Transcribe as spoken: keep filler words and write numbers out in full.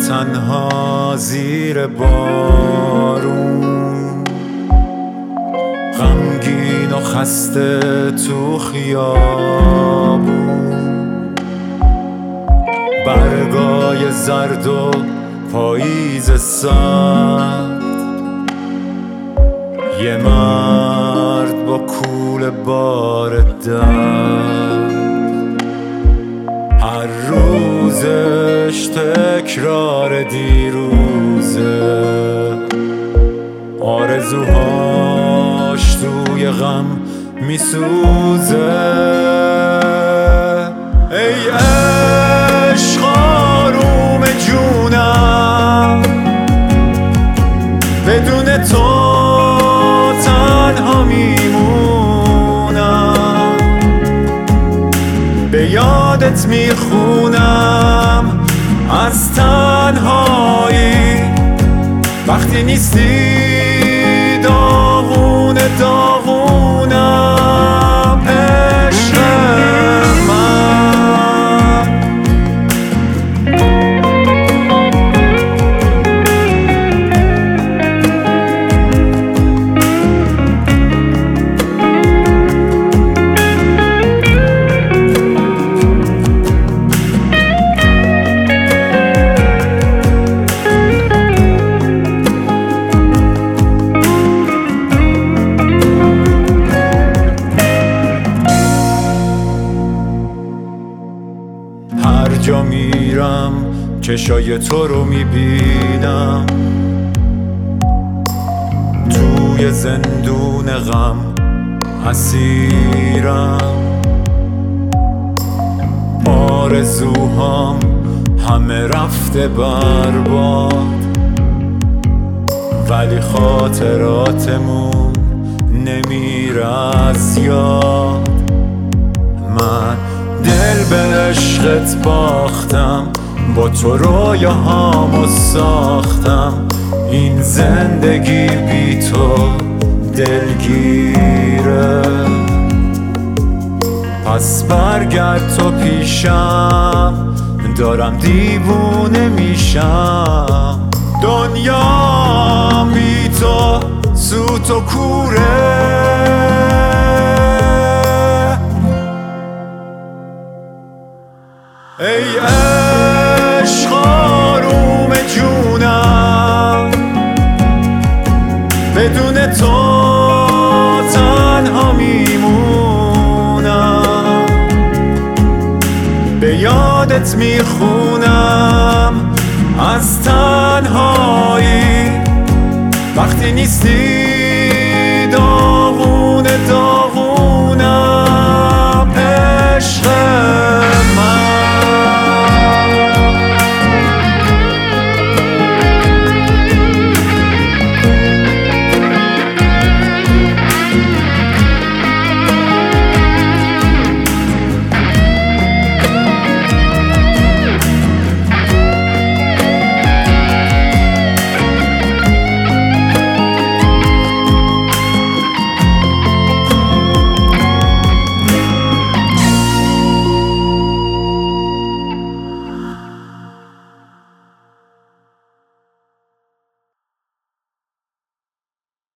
تنها زیر بارون، غمگین و خسته تو خیابون، برگای زرد و پاییز سرد، یه مرد با کوله بار درد، هر روزش تکرار دیروزه، آرزوهاش توی غم میسوزه. ای عشق آروم جونم، بدون تو تنها میمونم، به یادت میخونم از تنهایی، وقتی نیستی داغون داغونم. عشق من هر جا میرم چشای تو رو میبینم، توی زندون غم اسیرم، آرزوهام همه رفته برباد، ولی خاطراتمون نمیره از یاد. من دل به عشقت باختم، با تو رویاهامو ساختم، این زندگی بی تو دلگیره، پس برگرد تو پیشم، دارم دیوونه میشم. دنیا بی تو سوت و کوره، ای عشق آروم جونم، بدون تو تنها میمونم، به یادت میخونم از تنهایی، وقتی نیستی